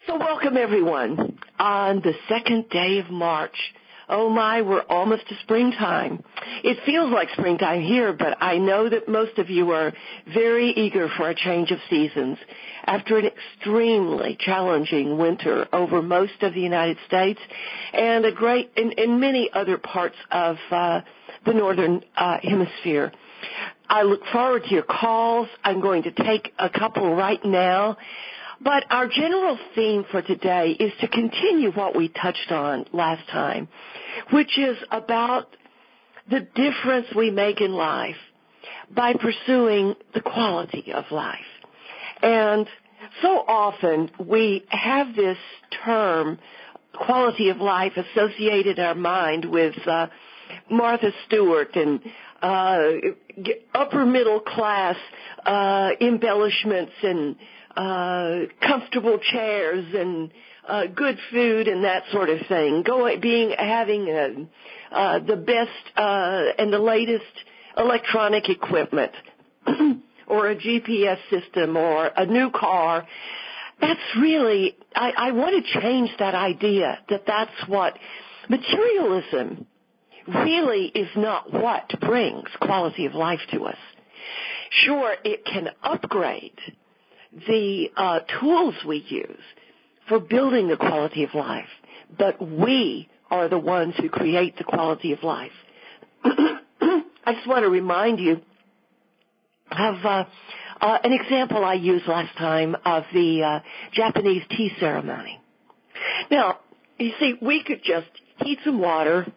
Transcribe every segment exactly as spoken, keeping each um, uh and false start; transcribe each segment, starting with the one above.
So welcome everyone on the second day of March. Oh my, we're almost to springtime. It feels like springtime here, but I know that most of you are very eager for a change of seasons. After an extremely challenging winter over most of the United States and a great, in, in many other parts of uh, the northern uh, hemisphere. I look forward to your calls. I'm going to take a couple right now. But our general theme for today is to continue what we touched on last time, which is about the difference we make in life by pursuing the quality of life. And so often we have this term, quality of life, associated in our mind with uh, Martha Stewart and uh, upper middle class uh, embellishments and Uh, comfortable chairs and uh, good food and that sort of thing. Going, being, having uh, uh, the best uh, and the latest electronic equipment, or a G P S system, or a new car. That's really, I, I want to change that idea that that's what materialism really is not what brings quality of life to us. Sure, it can upgrade the uh, tools we use for building the quality of life, but we are the ones who create the quality of life. I just want to remind you of uh, uh, an example I used last time of the uh, Japanese tea ceremony. Now, you see, we could just heat some water,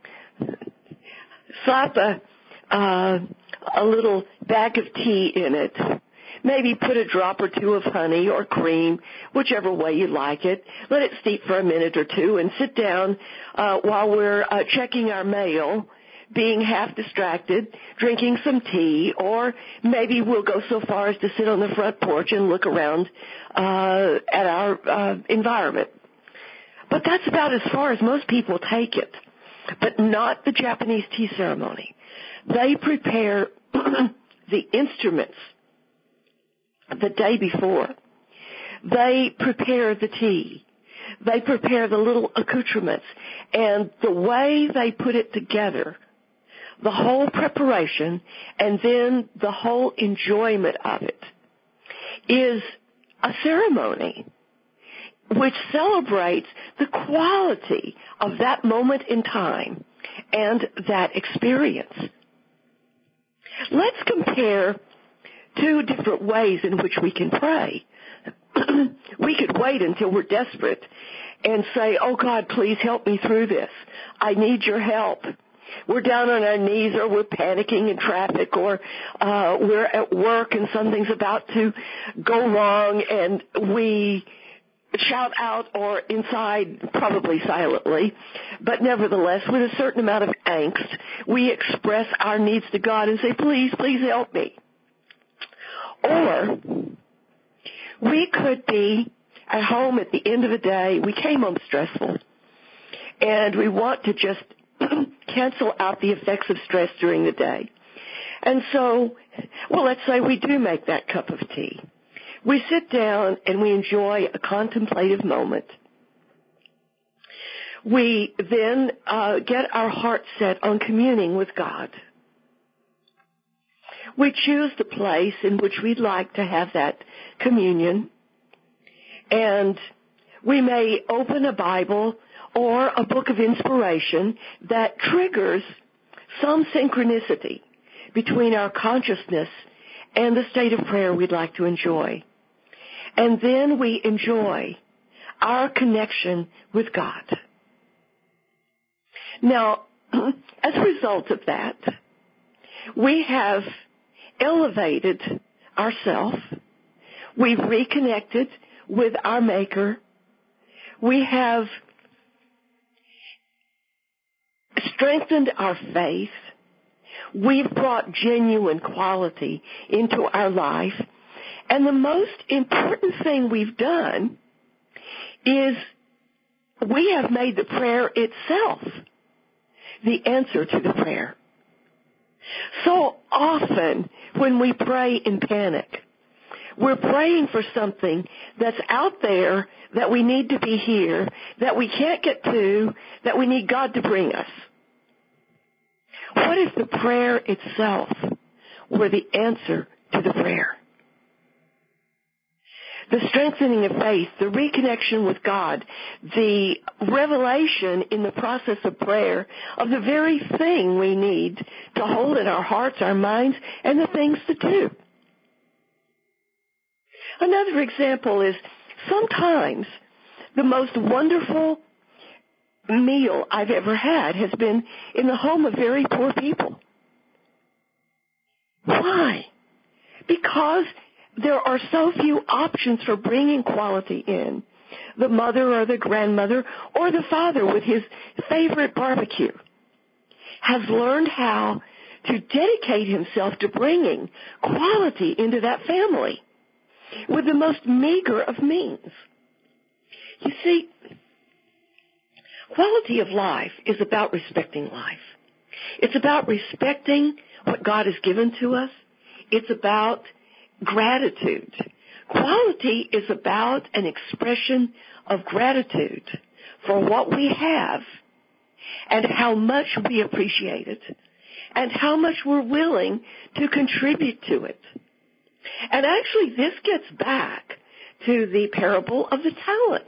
slap a, uh, a little bag of tea in it, maybe put a drop or two of honey or cream, whichever way you like it. Let it steep for a minute or two and sit down uh, while we're uh, checking our mail, being half distracted, drinking some tea, or maybe we'll go so far as to sit on the front porch and look around uh, at our uh, environment. But that's about as far as most people take it, but not the Japanese tea ceremony. They prepare the instruments the day before. They prepare the tea. They prepare the little accoutrements. And the way they put it together, the whole preparation, and then the whole enjoyment of it, is a ceremony which celebrates the quality of that moment in time and that experience. Let's compare two different ways in which we can pray. We could wait until we're desperate and say, oh God, please help me through this. I need your help. We're down on our knees, or we're panicking in traffic, or uh, we're at work and something's about to go wrong, and we shout out, or inside, probably silently, but nevertheless, with a certain amount of angst, we express our needs to God and say, please, please help me. Or we could be at home at the end of the day. We came home stressful, and we want to just cancel out the effects of stress during the day. And so, well, let's say we do make that cup of tea. We sit down and we enjoy a contemplative moment. We then uh, get our heart set on communing with God. We choose the place in which we'd like to have that communion, and we may open a Bible or a book of inspiration that triggers some synchronicity between our consciousness and the state of prayer we'd like to enjoy. And then we enjoy our connection with God. Now, as a result of that, we have elevated ourselves. We've reconnected with our Maker. We have strengthened our faith. We've brought genuine quality into our life. And the most important thing we've done is we have made the prayer itself the answer to the prayer. So often when we pray in panic, We're praying for something that's out there that we need to be here, that we can't get to, that we need God to bring us. What if the prayer itself were the answer to the prayer? The strengthening of faith, the reconnection with God, the revelation in the process of prayer of the very thing we need to hold in our hearts, our minds, and the things to do. Another example is sometimes the most wonderful meal I've ever had has been in the home of very poor people. Why? Because there are so few options for bringing quality in. The mother or the grandmother or the father with his favorite barbecue has learned how to dedicate himself to bringing quality into that family with the most meager of means. You see, quality of life is about respecting life. It's about respecting what God has given to us. It's about gratitude. Quality is about an expression of gratitude for what we have and how much we appreciate it and how much we're willing to contribute to it. And actually, this gets back to the parable of the talents.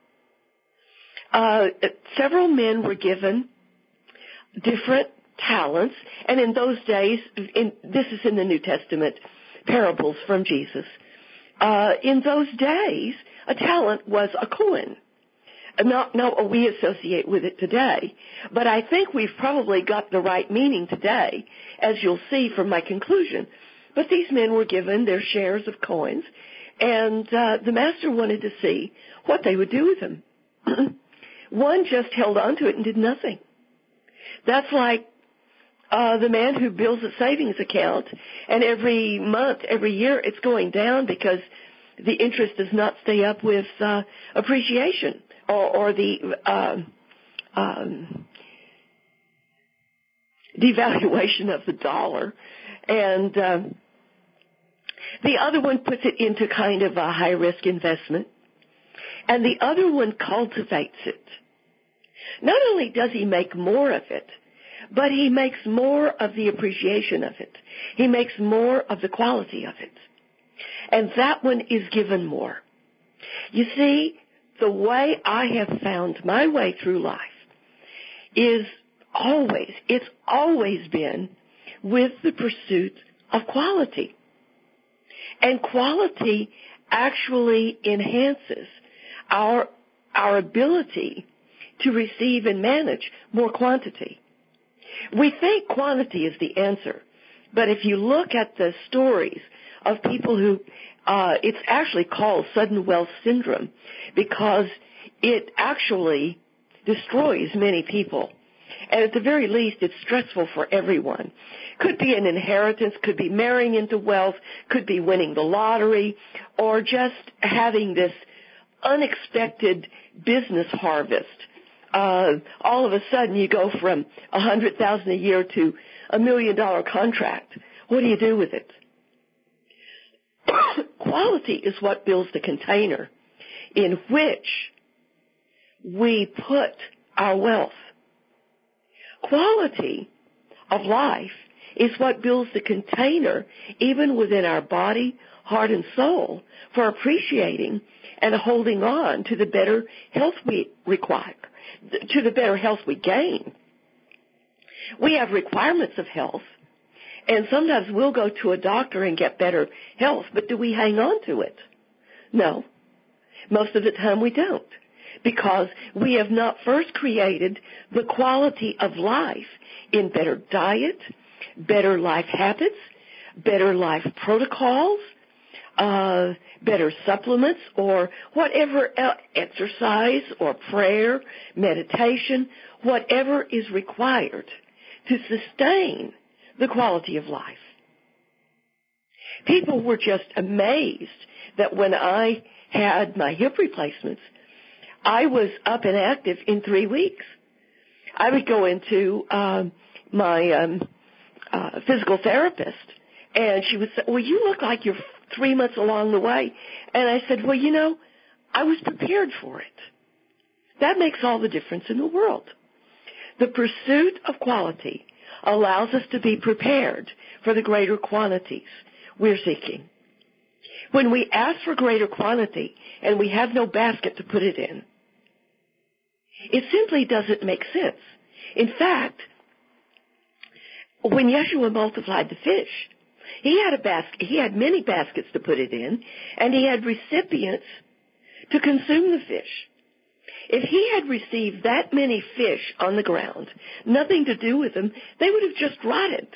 Uh, several men were given different talents, and in those days, in, this is in the New Testament, parables from Jesus. Uh, in those days, a talent was a coin. Not, not what we associate with it today, but I think we've probably got the right meaning today, as you'll see from my conclusion. But these men were given their shares of coins, and uh, the master wanted to see what they would do with them. One just held on to it and did nothing. That's like uh, the man who builds a savings account, and every month, every year, it's going down because the interest does not stay up with uh, appreciation or, or the uh, um, devaluation of the dollar. And uh, the other one puts it into kind of a high-risk investment, and the other one cultivates it. Not only does he make more of it, but he makes more of the appreciation of it. He makes more of the quality of it. And that one is given more. You see, the way I have found my way through life is always, it's always been with the pursuit of quality. And quality actually enhances our, our ability to receive and manage more quantity. We think quantity is the answer, but if you look at the stories of people who, uh, it's actually called sudden wealth syndrome because it actually destroys many people. And at the very least, it's stressful for everyone. Could be an inheritance, could be marrying into wealth, could be winning the lottery, or just having this unexpected business harvest. Uh, all of a sudden you go from a hundred thousand a year to a million dollar contract. What do you do with it? Quality is what builds the container in which we put our wealth. Quality of life is what builds the container even within our body, heart, and soul for appreciating and holding on to the better health we require, to the better health we gain. We have requirements of health, and sometimes we'll go to a doctor and get better health, but do we hang on to it? No. Most of the time we don't, because we have not first created the quality of life in better diet, better life habits, better life protocols, uh, better supplements, or whatever else, exercise or prayer, meditation, whatever is required to sustain the quality of life. People were just amazed that when I had my hip replacements, I was up and active in three weeks. I would go into um, my um, uh, physical therapist, and she would say, well, you look like you're three months along the way. And I said, well, you know, I was prepared for it. That makes all the difference in the world. The pursuit of quality allows us to be prepared for the greater quantities we're seeking. When we ask for greater quantity and we have no basket to put it in, it simply doesn't make sense. In fact, when Yeshua multiplied the fish, he had a basket, he had many baskets to put it in, and he had recipients to consume the fish. If he had received that many fish on the ground, nothing to do with them, they would have just rotted.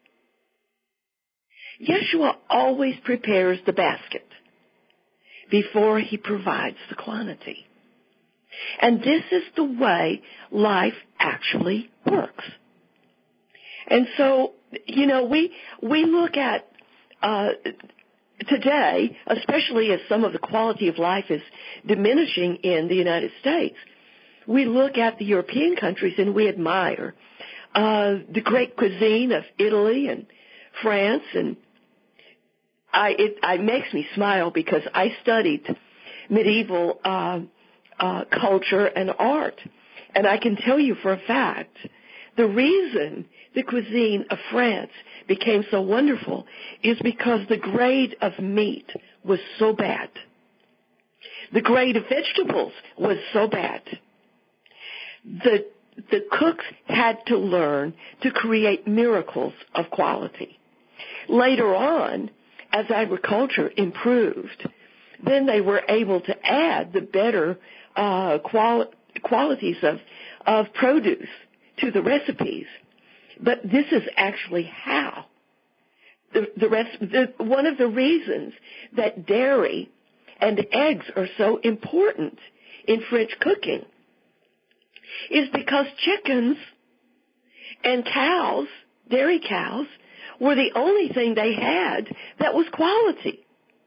Yeshua always prepares the basket before he provides the quantity. And this is the way life actually works. And so, you know, we we look at uh, today, especially as some of the quality of life is diminishing in the United States, we look at the European countries and we admire uh, the great cuisine of Italy and France, and I, it, it makes me smile because I studied medieval uh, uh, culture and art, and I can tell you for a fact the reason the cuisine of France became so wonderful is because the grade of meat was so bad. The grade of vegetables was so bad. The, the cooks had to learn to create miracles of quality. Later on, as agriculture improved, then they were able to add the better uh, quali- qualities of, of produce to the recipes. But this is actually how the, the rest. The, one of the reasons that dairy and eggs are so important in French cooking is because chickens and cows, dairy cows, were the only thing they had that was quality.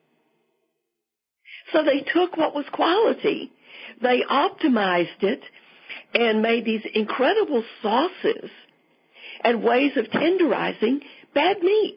So they took what was quality, they optimized it, and made these incredible sauces and ways of tenderizing bad meat.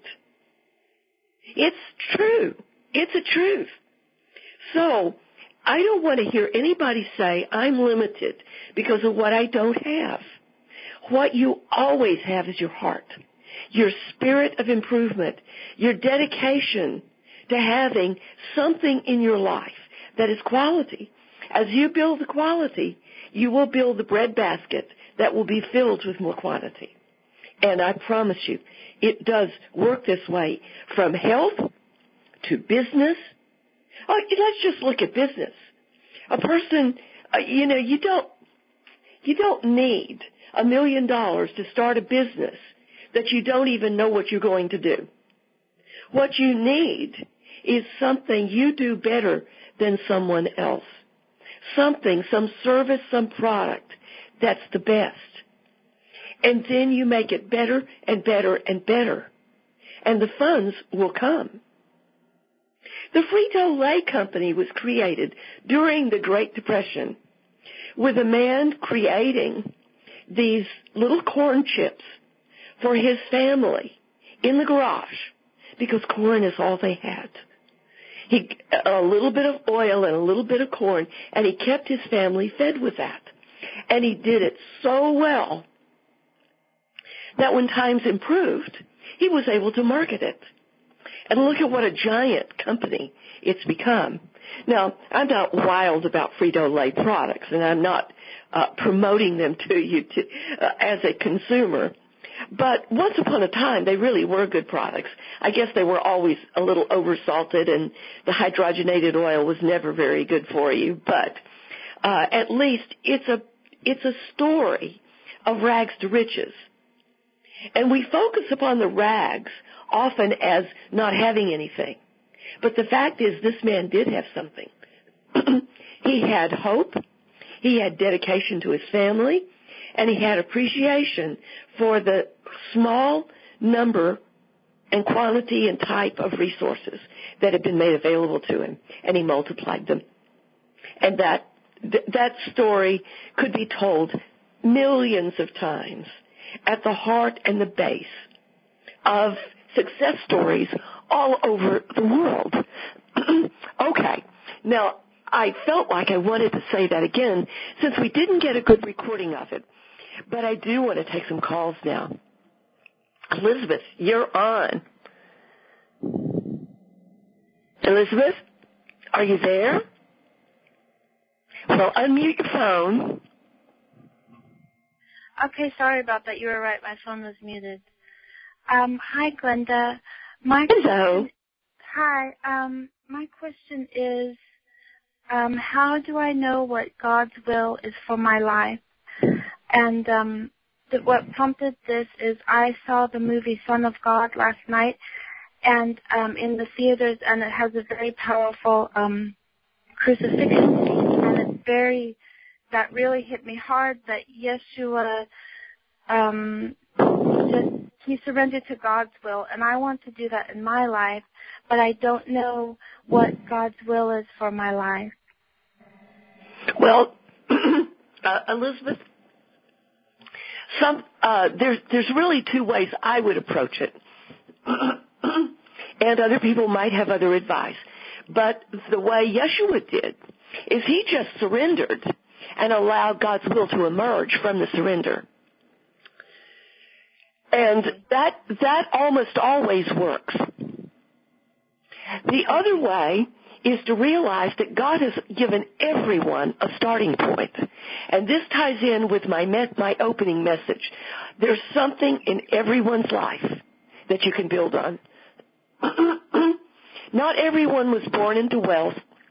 It's true. It's a truth. So I don't want to hear anybody say I'm limited because of what I don't have. What you always have is your heart, your spirit of improvement, your dedication to having something in your life that is quality. As you build the quality, you will build the bread basket that will be filled with more quantity. And I promise you, it does work this way from health to business. Oh, let's just look at business. A person, uh, you know, you don't, you don't need a million dollars to start a business that you don't even know what you're going to do. What you need is something you do better than someone else. Something, some service, some product that's the best. And then you make it better and better and better. And the funds will come. The Frito-Lay Company was created during the Great Depression with a man creating these little corn chips for his family in the garage because corn is all they had. He, a little bit of oil and a little bit of corn, and he kept his family fed with that. And he did it so well that when times improved, he was able to market it. And look at what a giant company it's become. Now, I'm not wild about Frito-Lay products, and I'm not uh, promoting them to you to, uh, as a consumer. But once upon a time, they really were good products. I guess they were always a little oversalted, and the hydrogenated oil was never very good for you. But uh, at least it's a it's a story of rags to riches. And we focus upon the rags often as not having anything. But the fact is, this man did have something. He had hope, he had dedication to his family, and he had appreciation for the small number and quantity and type of resources that had been made available to him, and he multiplied them. And that that story could be told millions of times at the heart and the base of success stories all over the world. Okay. Now, I felt like I wanted to say that again since we didn't get a good recording of it. But I do want to take some calls now. Elizabeth, you're on. Elizabeth, are you there? Well, unmute your phone. Okay, sorry about that. You were right. My phone was muted. Um, hi, Glenda. My Hello. Question, hi. Um, my question is, um, how do I know what God's will is for my life? And um, th- what prompted this is I saw the movie Son of God last night, and um, in the theaters, and it has a very powerful um, crucifixion scene, and it's very, that really hit me hard, that Yeshua, um, just, he surrendered to God's will, and I want to do that in my life, but I don't know what God's will is for my life. Well, uh, Elizabeth, some uh, there's there's really two ways I would approach it, and other people might have other advice. But the way Yeshua did is he just surrendered and allowed God's will to emerge from the surrender. And that that almost always works. The other way is to realize that God has given everyone a starting point. And this ties in with my met, my opening message. There's something in everyone's life that you can build on. Not everyone was born into wealth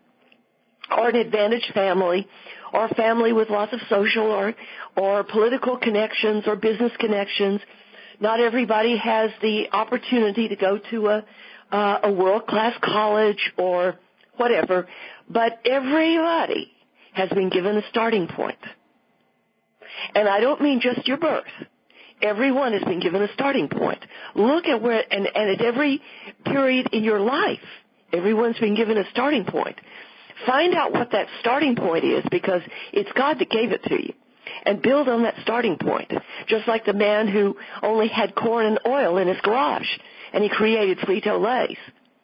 or an advantaged family or a family with lots of social or, or political connections or business connections. Not everybody has the opportunity to go to a, uh, a world-class college or whatever, but everybody has been given a starting point. And I don't mean just your birth. Everyone has been given a starting point. Look at where, and, and at every period in your life, everyone's been given a starting point. Find out what that starting point is, because it's God that gave it to you. And build on that starting point. Just like the man who only had corn and oil in his garage, and he created Frito-Lays.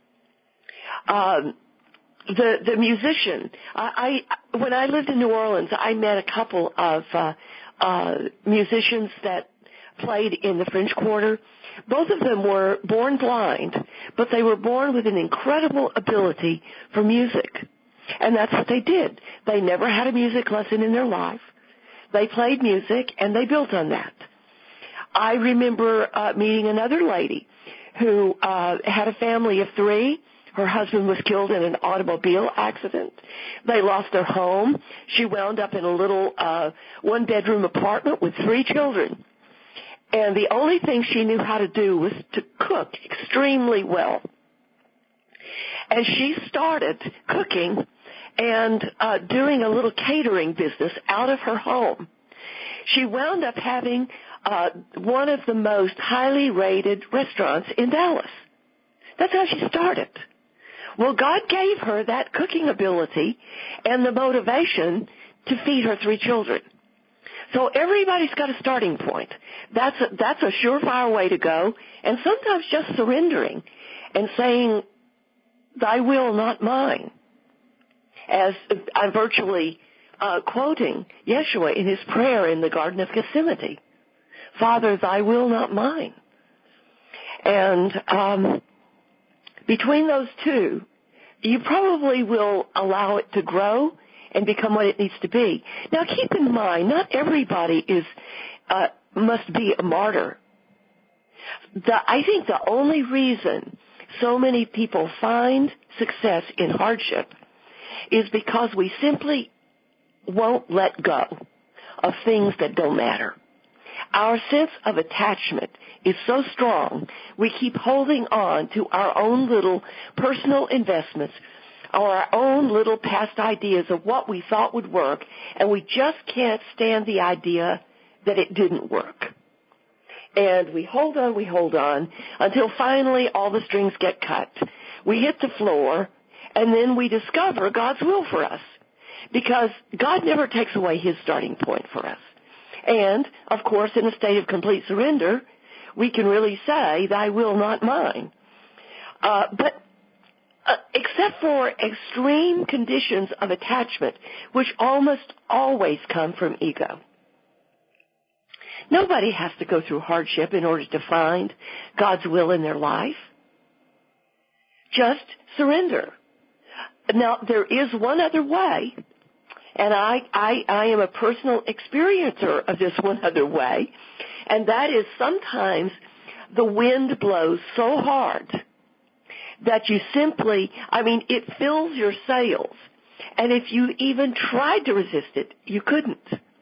Um, the the musician. I, I when I lived in New Orleans, I met a couple of uh, uh, musicians that played in the French Quarter. Both of them were born blind, but they were born with an incredible ability for music. And that's what they did. They never had a music lesson in their life. They played music, and they built on that. I remember uh, meeting another lady who uh, had a family of three. Her husband was killed in an automobile accident. They lost their home. She wound up in a little uh, one-bedroom apartment with three children. And the only thing she knew how to do was to cook extremely well. And she started cooking and uh, doing a little catering business out of her home. She wound up having uh, one of the most highly rated restaurants in Dallas. That's how she started. Well, God gave her that cooking ability and the motivation to feed her three children. So everybody's got a starting point. That's a, that's a surefire way to go, and sometimes just surrendering and saying, "Thy will, not mine." As I'm virtually uh, quoting Yeshua in his prayer in the Garden of Gethsemane, "Father, thy will, not mine." And um, between those two, you probably will allow it to grow and become what it needs to be. Now, keep in mind, not everybody is uh, must be a martyr. The, I think the only reason so many people find success in hardship is because we simply won't let go of things that don't matter. Our sense of attachment is so strong, we keep holding on to our own little personal investments or our own little past ideas of what we thought would work, and we just can't stand the idea that it didn't work. And we hold on, we hold on, until finally all the strings get cut. We hit the floor, and then we discover God's will for us, because God never takes away his starting point for us. And, of course, in a state of complete surrender, we can really say, "Thy will, not mine." Uh, but uh, except for extreme conditions of attachment, which almost always come from ego. Nobody has to go through hardship in order to find God's will in their life. Just surrender. Now, there is one other way, and I, I, I am a personal experiencer of this one other way, and that is sometimes the wind blows so hard that you simply, I mean, it fills your sails, and if you even tried to resist it, you couldn't.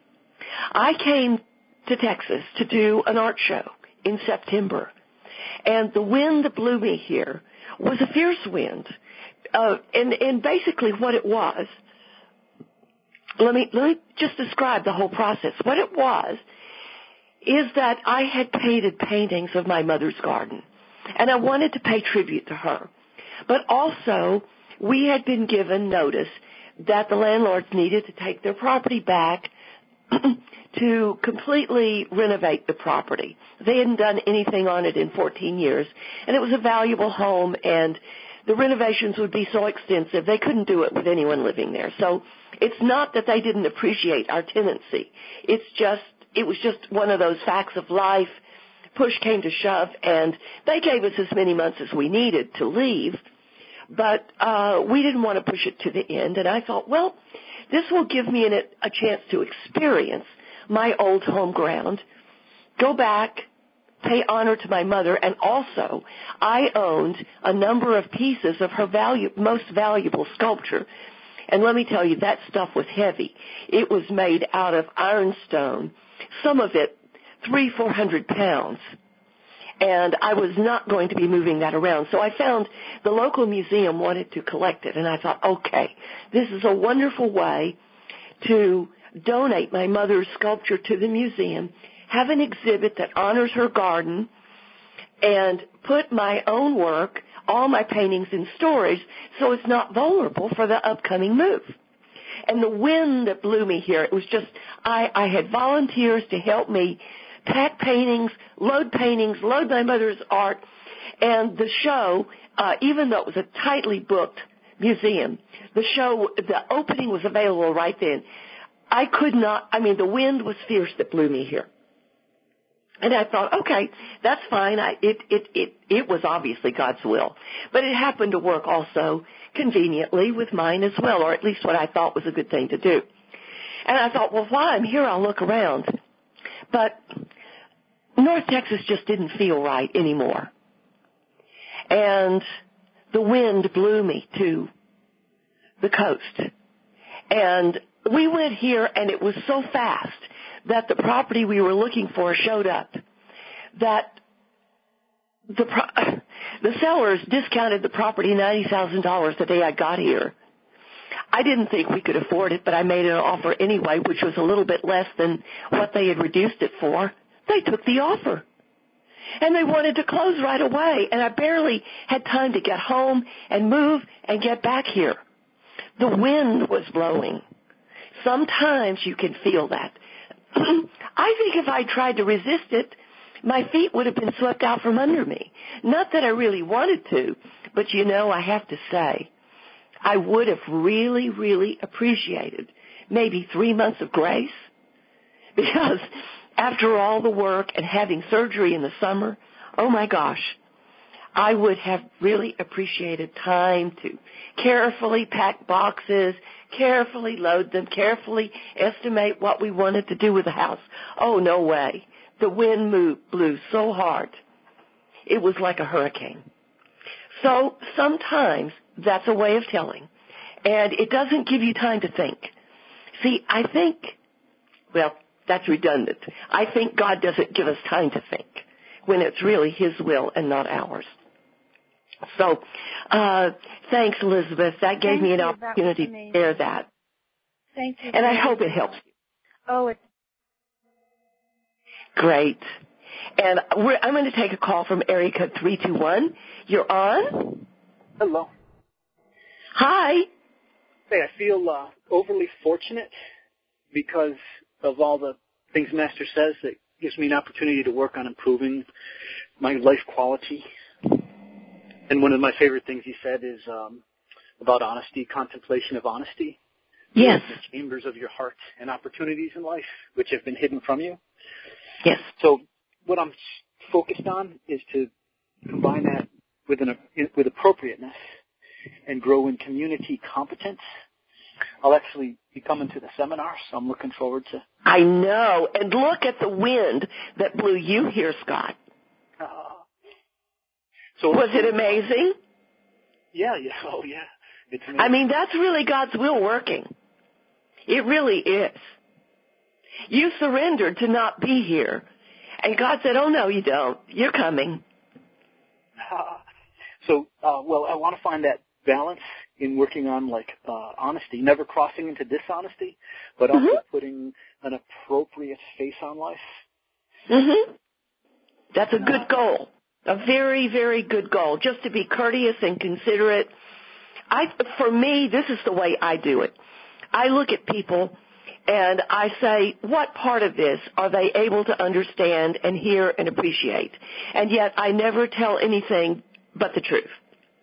I came to Texas to do an art show in September, and the wind that blew me here was a fierce wind. Uh, and, and basically what it was, let me, let me just describe the whole process. What it was is that I had painted paintings of my mother's garden, and I wanted to pay tribute to her. But also, we had been given notice that the landlords needed to take their property back to completely renovate the property. They hadn't done anything on it in fourteen years, and it was a valuable home, and the renovations would be so extensive they couldn't do it with anyone living there. So it's not that they didn't appreciate our tenancy. It's just, it was just one of those facts of life. Push came to shove, and they gave us as many months as we needed to leave, but uh, we didn't want to push it to the end, and I thought, well, this will give me an, a chance to experience my old home ground, go back, pay honor to my mother, and also I owned a number of pieces of her value, most valuable sculpture. And let me tell you, that stuff was heavy. It was made out of ironstone, some of it three, four hundred pounds. And I was not going to be moving that around. So I found the local museum wanted to collect it, and I thought, okay, this is a wonderful way to donate my mother's sculpture to the museum, have an exhibit that honors her garden, and put my own work, all my paintings in storage so it's not vulnerable for the upcoming move. And the wind that blew me here, it was just, I, I had volunteers to help me pack paintings, load paintings, load my mother's art, and the show, uh, even though it was a tightly booked museum, the show, the opening was available right then. I could not, I mean, the wind was fierce that blew me here. And I thought, okay, that's fine. I, it, it, it, it was obviously God's will. But it happened to work also conveniently with mine as well, or at least what I thought was a good thing to do. And I thought, well, while I'm here, I'll look around. But North Texas just didn't feel right anymore. And the wind blew me to the coast. And we went here, and it was so fast that the property we were looking for showed up, that the pro- the sellers discounted the property ninety thousand dollars the day I got here. I didn't think we could afford it, but I made an offer anyway, which was a little bit less than what they had reduced it for. They took the offer. And they wanted to close right away, and I barely had time to get home and move and get back here. The wind was blowing. Sometimes you can feel that. I think if I tried to resist it, my feet would have been swept out from under me. Not that I really wanted to, but you know, I have to say, I would have really, really appreciated maybe three months of grace, because after all the work and having surgery in the summer, oh my gosh, I would have really appreciated time to carefully pack boxes, carefully load them, carefully estimate what we wanted to do with the house. Oh, no way. The wind moved, blew so hard. It was like a hurricane. So sometimes that's a way of telling, and it doesn't give you time to think. See, I think, well, that's redundant. I think God doesn't give us time to think when it's really His will and not ours. So, uh, thanks, Elizabeth. That gave Thank me an you. opportunity to share that. Thank you. And I hope it helps you. Oh, it's great. And we're, I'm going to take a call from area code three two one. You're on? Hello. Hi. Hey, I feel uh, overly fortunate because of all the things Master says that gives me an opportunity to work on improving my life quality. And one of my favorite things he said is um, about honesty, contemplation of honesty. Yes. The chambers of your heart and opportunities in life which have been hidden from you. Yes. So what I'm focused on is to combine that with an with appropriateness and grow in community competence. I'll actually be coming to the seminar, so I'm looking forward to. I know. And look at the wind that blew you here, Scott. Uh, so was it amazing? Yeah, yeah. Oh, yeah. It's amazing. I mean, that's really God's will working. It really is. You surrendered to not be here. And God said, oh, no, you don't. You're coming. Uh, so, uh, well, I want to find that balance in working on, like, uh, honesty, never crossing into dishonesty, but also mm-hmm. putting an appropriate face on life. Mm-hmm. That's a good goal. A very, very good goal. Just to be courteous and considerate. I, for me, this is the way I do it. I look at people and I say, what part of this are they able to understand and hear and appreciate? And yet I never tell anything but the truth.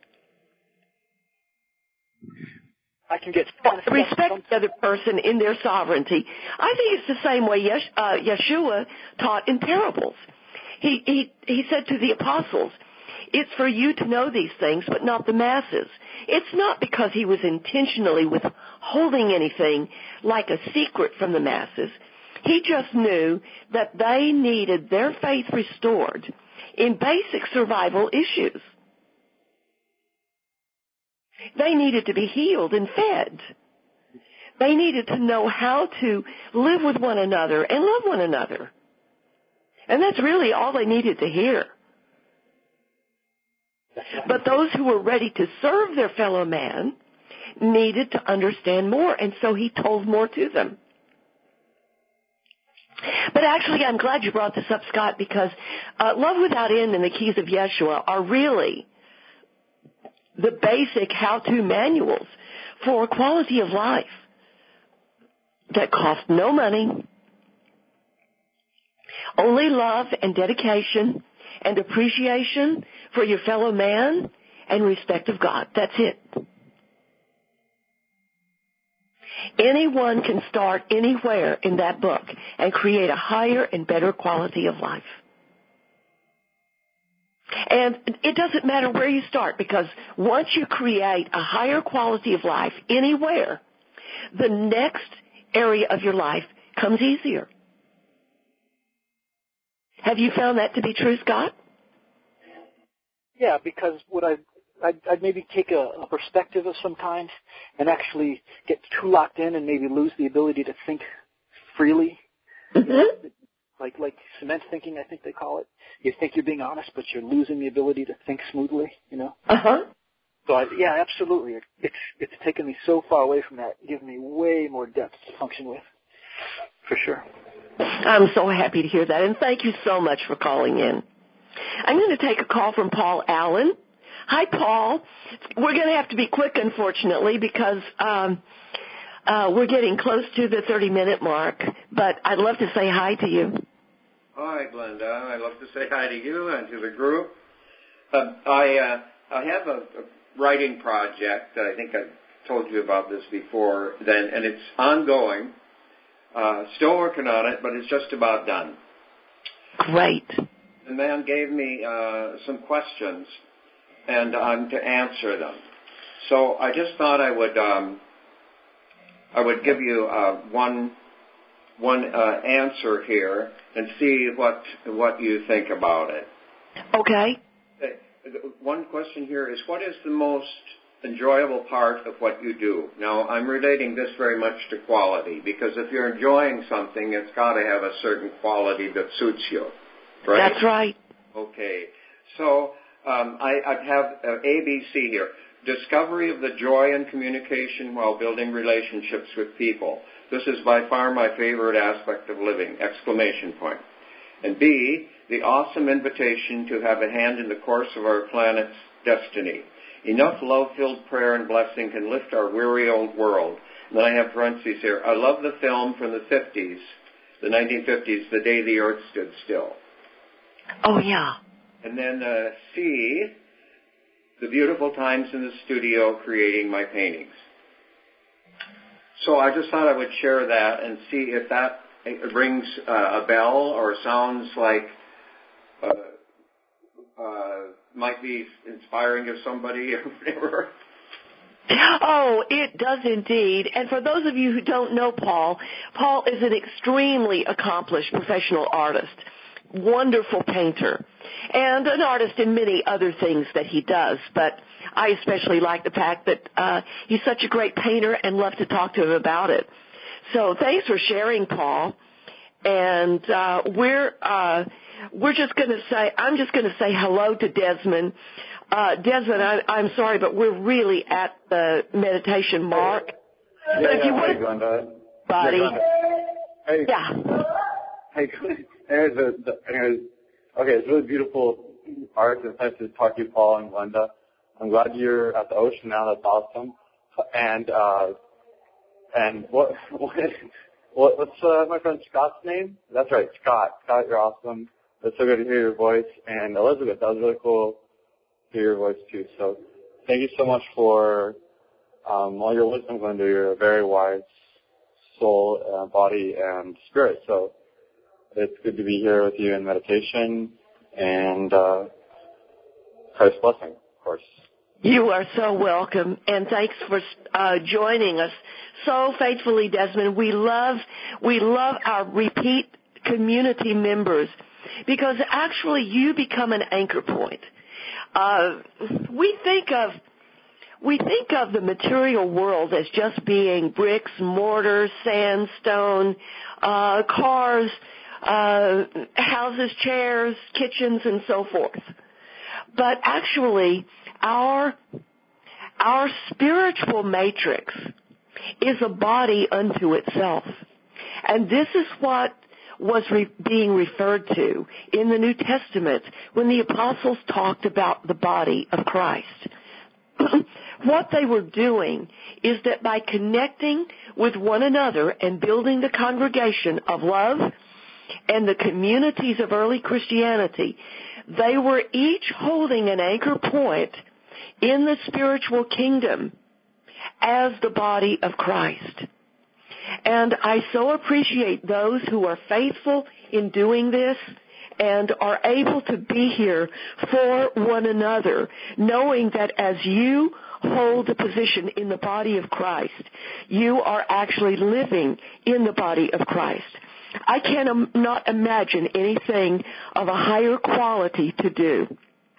I can get respect the other person in their sovereignty. I think it's the same way Yesh, uh, Yeshua taught in parables. He, he, he said to the apostles, it's for you to know these things, but not the masses. It's not because he was intentionally withholding anything like a secret from the masses. He just knew that they needed their faith restored in basic survival issues. They needed to be healed and fed. They needed to know how to live with one another and love one another. And that's really all they needed to hear. But those who were ready to serve their fellow man needed to understand more, and so he told more to them. But actually, I'm glad you brought this up, Scott, because uh, Love Without End and the Keys of Yeshua are really the basic how-to manuals for quality of life that cost no money, only love and dedication and appreciation for your fellow man and respect of God. That's it. Anyone can start anywhere in that book and create a higher and better quality of life. And it doesn't matter where you start, because once you create a higher quality of life anywhere, the next area of your life comes easier. Have you found that to be true, Scott? Yeah, because what I I'd, I'd maybe take a, a perspective of some kind and actually get too locked in and maybe lose the ability to think freely. Mm-hmm. You know, like like cement thinking, I think they call it. You think you're being honest, but you're losing the ability to think smoothly. You know. Uh huh. So I, yeah, absolutely. It's it's taken me so far away from that, giving me way more depth to function with, for sure. I'm so happy to hear that, and thank you so much for calling in. I'm going to take a call from Paul Allen. Hi, Paul. We're going to have to be quick, unfortunately, because um, uh, we're getting close to the thirty-minute mark, but I'd love to say hi to you. Hi, Glenda. I'd love to say hi to you and to the group. Uh, I uh, I have a, a writing project. I think I've told you about this before, then, and it's ongoing. Uh, still working on it, but it's just about done. Great. The man gave me uh, some questions, and I'm to answer them. So I just thought I would um, I would give you uh, one one uh, answer here and see what what you think about it. Okay. One question here is, what is the most enjoyable part of what you do? Now, I'm relating this very much to quality, because if you're enjoying something, it's got to have a certain quality that suits you, right? That's right. Okay. So um, I, I have uh, A B C here. Discovery of the joy in communication while building relationships with people. This is by far my favorite aspect of living, exclamation point. And B, the awesome invitation to have a hand in the course of our planet's destiny. Enough love-filled prayer and blessing can lift our weary old world. And then I have parentheses here. I love the film from the fifties, the nineteen fifties, The Day the Earth Stood Still. Oh, yeah. And then uh, C, the beautiful times in the studio creating my paintings. So I just thought I would share that and see if that rings uh, a bell or sounds like uh, uh, might be inspiring to somebody or whatever. Oh, it does indeed. And for those of you who don't know Paul, Paul is an extremely accomplished professional artist, wonderful painter, and an artist in many other things that he does. But I especially like the fact that uh, he's such a great painter and love to talk to him about it. So thanks for sharing, Paul. And uh, we're uh, we're just going to say, I'm just going to say hello to Desmond. Uh, Desmond, I, I'm sorry, but we're really at the meditation mark. Yeah, but if yeah, you hey, want, Glenda. buddy, Yeah, hey, yeah. Hey, here's a, here's, okay, it's really beautiful art. It's nice to talk to you, Paul and Glenda. I'm glad you're at the ocean now. That's awesome. And uh, and what what, what what's uh, my friend Scott's name? That's right, Scott. Scott, you're awesome. It's so good to hear your voice. And Elizabeth, that was really cool. Hear your voice too. So thank you so much for um, all your wisdom, Glenda. You're a very wise soul, uh, body, and spirit. So it's good to be here with you in meditation and uh, Christ's blessing, of course. You are so welcome, and thanks for uh, joining us so faithfully, Desmond. We love we love our repeat community members because actually you become an anchor point. Uh, we think of we think of the material world as just being bricks, mortar, sandstone, uh, cars, uh, houses, chairs, kitchens, and so forth. But actually, our our spiritual matrix is a body unto itself, and this is what was re- being referred to in the New Testament when the apostles talked about the body of Christ. What they were doing is that by connecting with one another and building the congregation of love and the communities of early Christianity, they were each holding an anchor point in the spiritual kingdom as the body of Christ. And I so appreciate those who are faithful in doing this and are able to be here for one another, knowing that as you hold a position in the body of Christ, you are actually living in the body of Christ. I cannot imagine anything of a higher quality to do.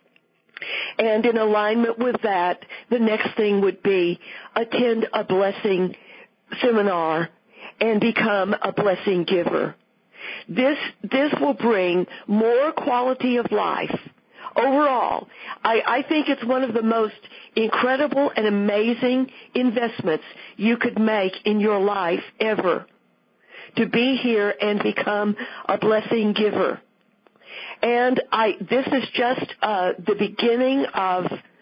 And in alignment with that, the next thing would be attend a blessing seminar and become a blessing giver. This this will bring more quality of life. Overall, I, I think it's one of the most incredible and amazing investments you could make in your life ever, to be here and become a blessing giver. And I this is just uh, the beginning of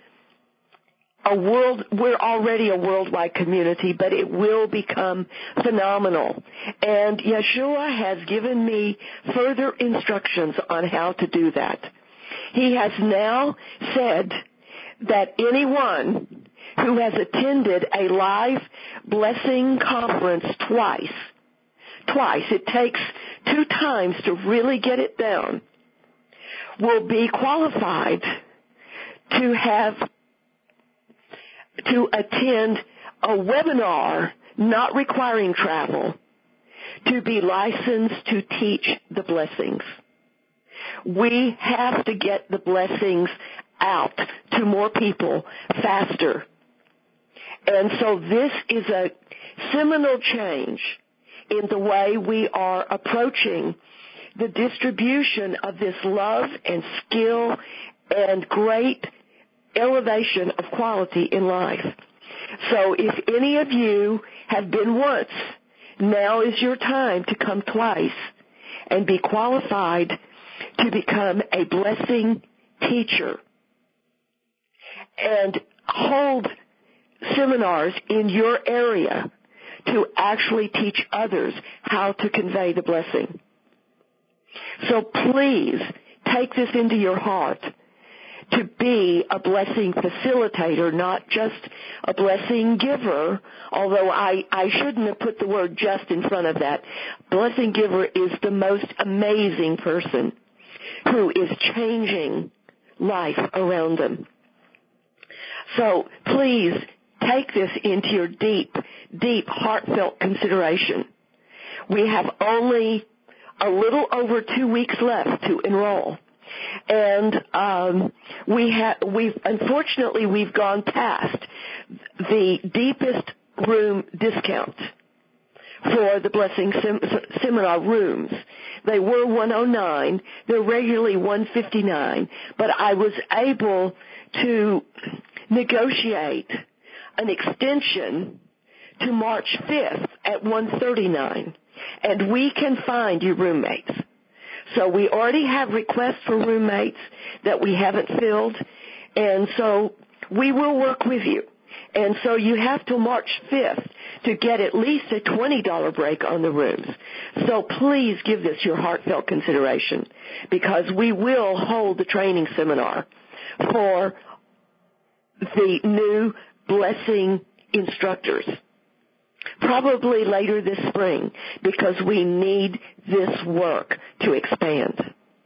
a world, we're already a worldwide community, but it will become phenomenal. And Yeshua has given me further instructions on how to do that. He has now said that anyone who has attended a live blessing conference twice, twice, it takes two times to really get it down, will be qualified to have to attend a webinar not requiring travel to be licensed to teach the blessings. We have to get the blessings out to more people faster. And so this is a seminal change in the way we are approaching the distribution of this love and skill and great elevation of quality in life. So if any of you have been once, now is your time to come twice and be qualified to become a blessing teacher and hold seminars in your area to actually teach others how to convey the blessing. So please take this into your heart. to be a blessing facilitator, not just a blessing giver, although I, I shouldn't have put the word just in front of that. Blessing giver is the most amazing person who is changing life around them. So please take this into your deep, deep, heartfelt consideration. We have only a little over two weeks left to enroll. And um, we have, we've, unfortunately, we've gone past the deepest room discount for the Blessing sem- Seminar rooms. They were one oh nine. They're regularly one fifty-nine. But I was able to negotiate an extension to March fifth at one thirty-nine. And we can find you roommates. So we already have requests for roommates that we haven't filled, and so we will work with you. And so you have till March fifth to get at least a twenty dollars break on the rooms. So please give this your heartfelt consideration, because we will hold the training seminar for the new blessing instructors, probably later this spring, because we need this work to expand.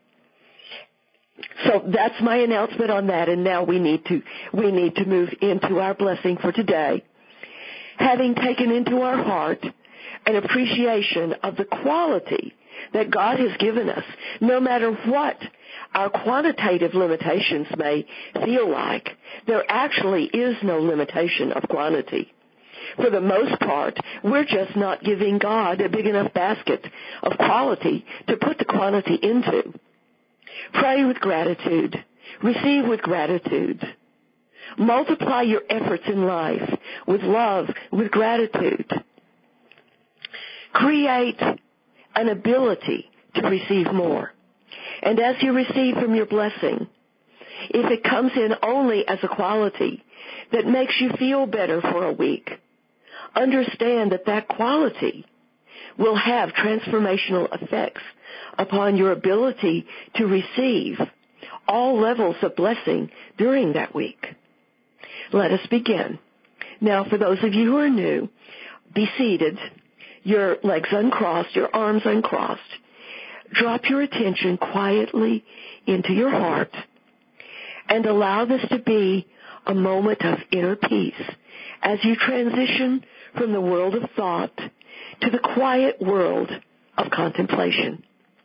So that's my announcement on that, and now we need to we need to move into our blessing for today. Having taken into our heart an appreciation of the quality that God has given us, no matter what our quantitative limitations may feel like, there actually is no limitation of quantity. For the most part, we're just not giving God a big enough basket of quality to put the quantity into. Pray with gratitude. Receive with gratitude. Multiply your efforts in life with love, with gratitude. Create an ability to receive more. And as you receive from your blessing, if it comes in only as a quality that makes you feel better for a week, understand that that quality will have transformational effects upon your ability to receive all levels of blessing during that week. Let us begin. Now, for those of you who are new, be seated, your legs uncrossed, your arms uncrossed. Drop your attention quietly into your heart and allow this to be a moment of inner peace as you transition from the world of thought to the quiet world of contemplation.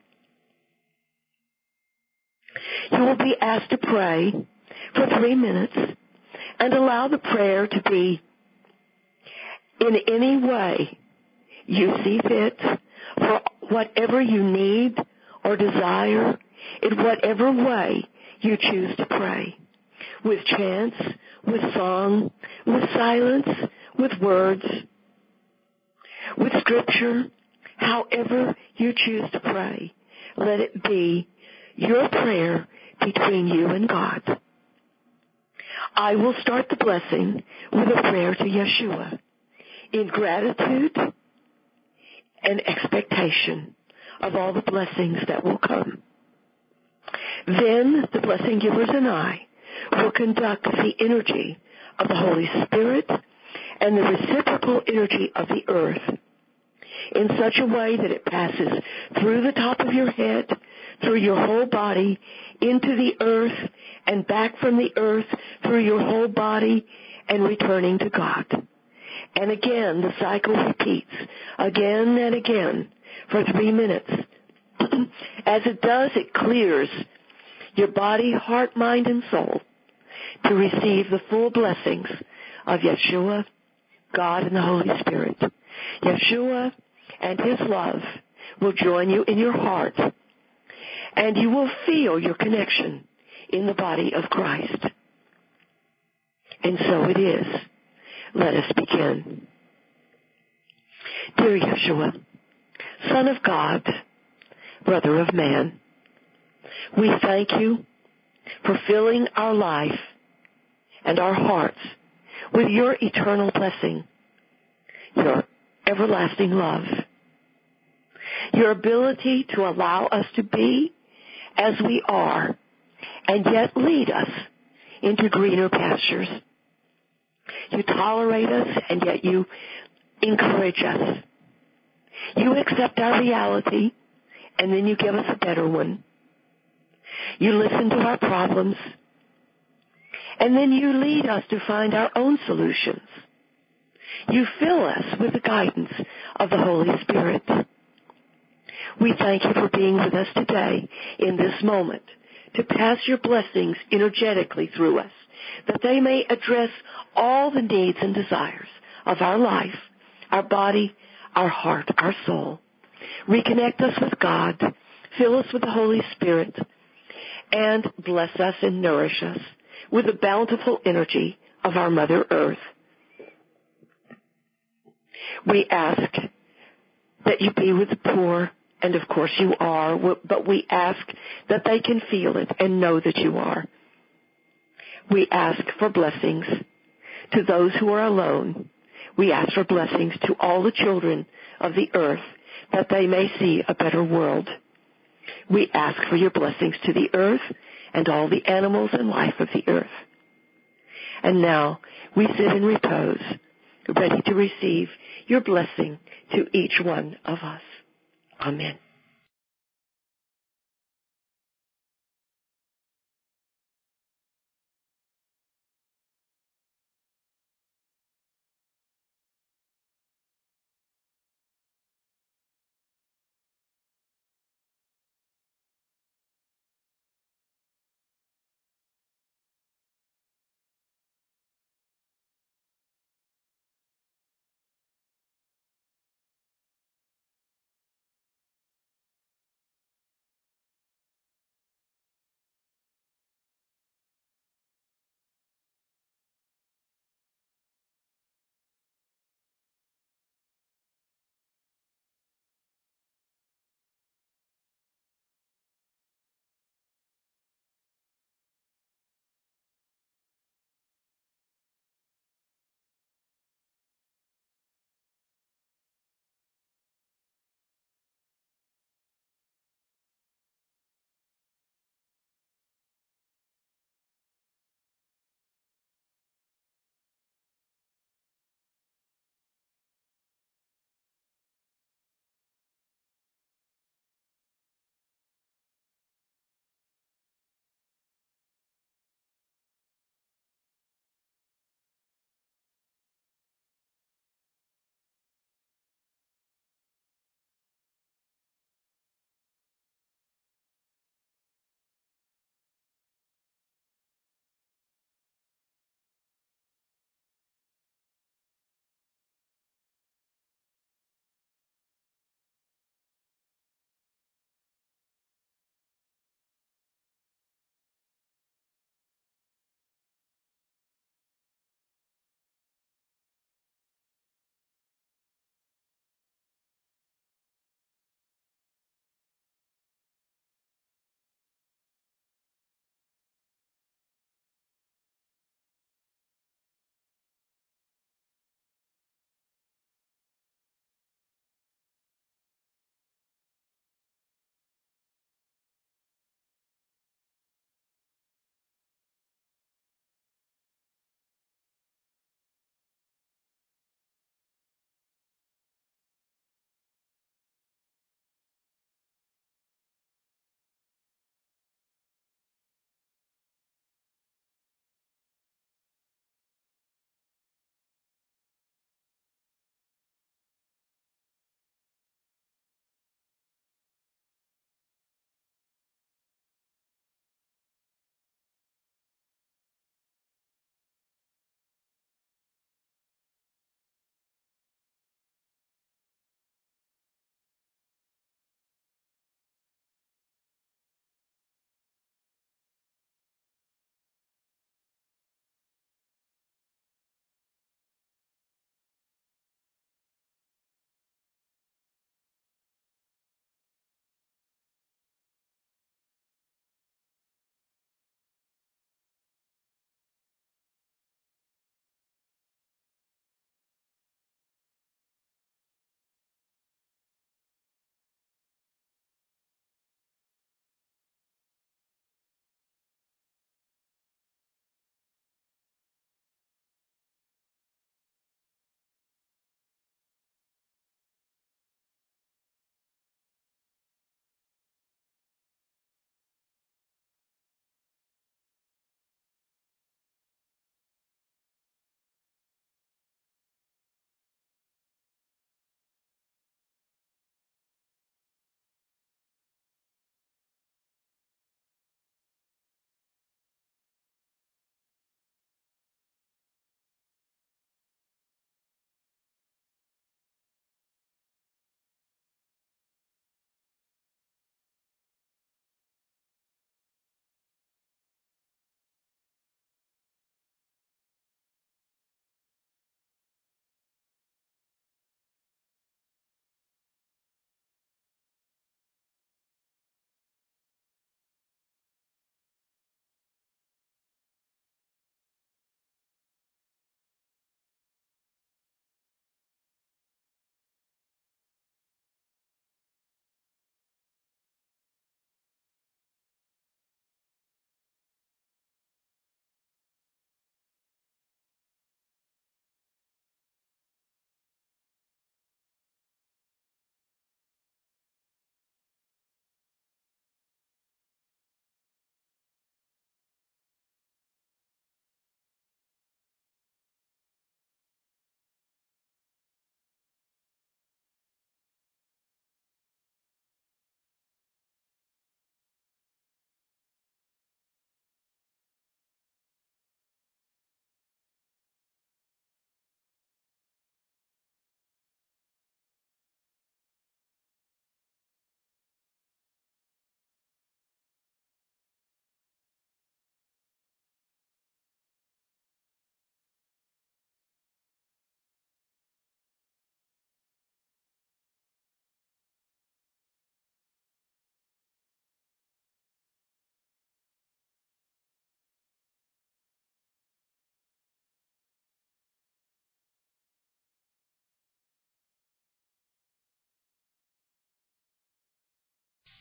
You will be asked to pray for three minutes and allow the prayer to be in any way you see fit, for whatever you need or desire, in whatever way you choose to pray, with chants, with song, with silence, with words, with scripture, however you choose to pray. Let it be your prayer between you and God. I will start the blessing with a prayer to Yeshua in gratitude and expectation of all the blessings that will come. Then the blessing givers and I will conduct the energy of the Holy Spirit and the reciprocal energy of the earth in such a way that it passes through the top of your head, through your whole body, into the earth, and back from the earth through your whole body and returning to God. And again, the cycle repeats again and again for three minutes. As it does, it clears your body, heart, mind, and soul to receive the full blessings of Yeshua, God, and the Holy Spirit. Yeshua and His love will join you in your heart, and you will feel your connection in the body of Christ. And so it is. Let us begin. Dear Yeshua, Son of God, Brother of man, we thank you for filling our life and our hearts with your eternal blessing, your everlasting love, your ability to allow us to be as we are and yet lead us into greener pastures. You tolerate us, and yet you encourage us. You accept our reality, and then you give us a better one. You listen to our problems, and then you lead us to find our own solutions. You fill us with the guidance of the Holy Spirit. We thank you for being with us today in this moment to pass your blessings energetically through us, that they may address all the needs and desires of our life, our body, our heart, our soul. Reconnect us with God, fill us with the Holy Spirit, and bless us and nourish us with the bountiful energy of our Mother Earth. We ask that you be with the poor, and of course you are, but we ask that they can feel it and know that you are. We ask for blessings to those who are alone. We ask for blessings to all the children of the earth, that they may see a better world. We ask for your blessings to the earth and all the animals and life of the earth. And now we sit in repose, ready to receive your blessing to each one of us. Amen.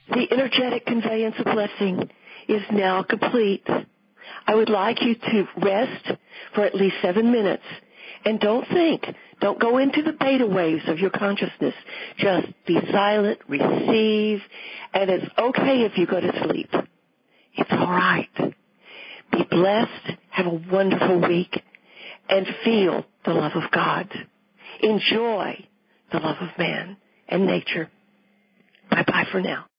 The energetic conveyance of blessing is now complete. I would like you to rest for at least seven minutes and don't think. Don't go into the beta waves of your consciousness. Just be silent, receive, and it's okay if you go to sleep. It's all right. Be blessed, have a wonderful week, and feel the love of God. Enjoy the love of man and nature. Bye-bye for now.